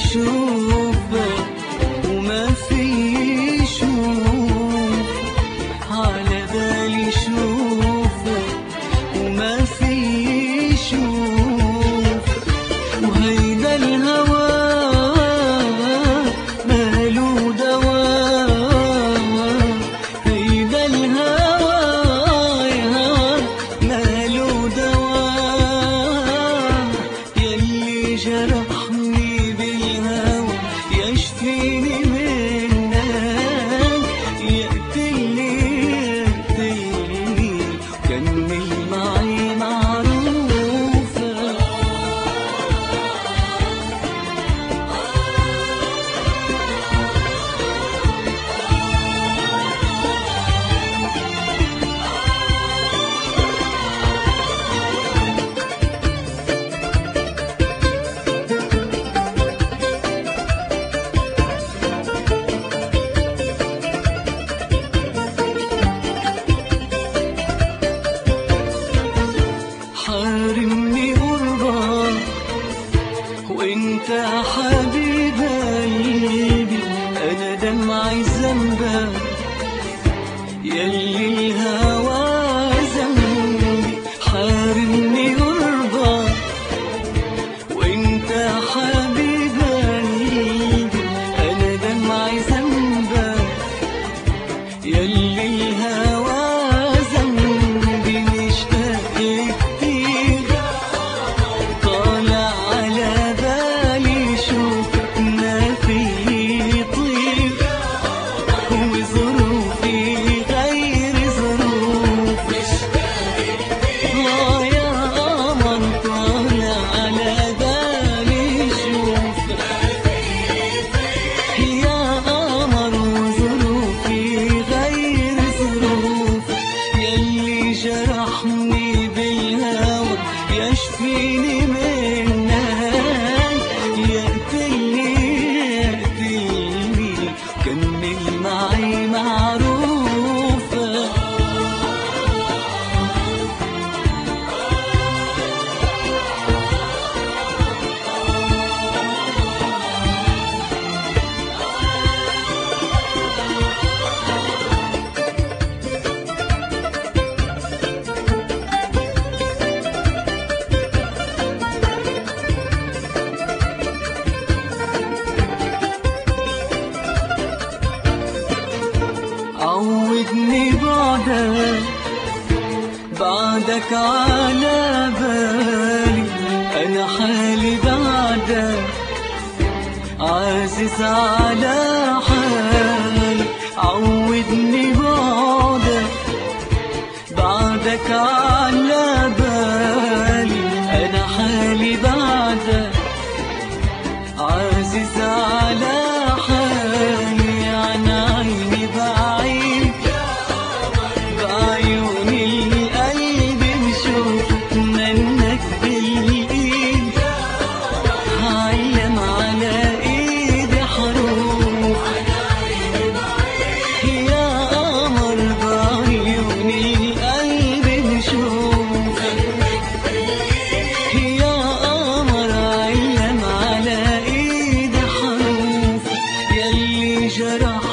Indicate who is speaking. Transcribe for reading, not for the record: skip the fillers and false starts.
Speaker 1: شوفك وما في شوف، على بالي شوفك وما في شوف. وهيدا الهوى ماله دواء، هيدا الهوى ماله دواء. يلي جرحني بالهوى يشفيني منك، يقتلني يقتلني كمل معي معروفة. حارمني قربك وانت حبيب قلبي، انا دمعي ذنبك يلي الهوى ذنبي. حارمني قربك وانت حبيب قلبي، انا دمعي ذنبك يلي الهوى ذنبي. مشتاق كتير طالع على بالي شوفك ما في طيب، وظروفي غير ظروفك. يا قمر طالع على بالي شوفك يا قمر، وظروفي غير ظروفك. يلي جرحني بالهوى يشفيني منك، يقتلني يقتلني كمل معي معروفة. عودني بعدك بعدك على بالي، أنا حالي بعدك عازز على حالي. عودني بعدك بعدك على بالي، أنا حالي بعدك عازز على حالي. عن عيني بعيد بعيوني القلب بشوفك، منك بالإيد علم على إيدي حروف. يا قمر بعيوني القلب بشوفك يا قمر، علم على إيدي حروف. يلي جرح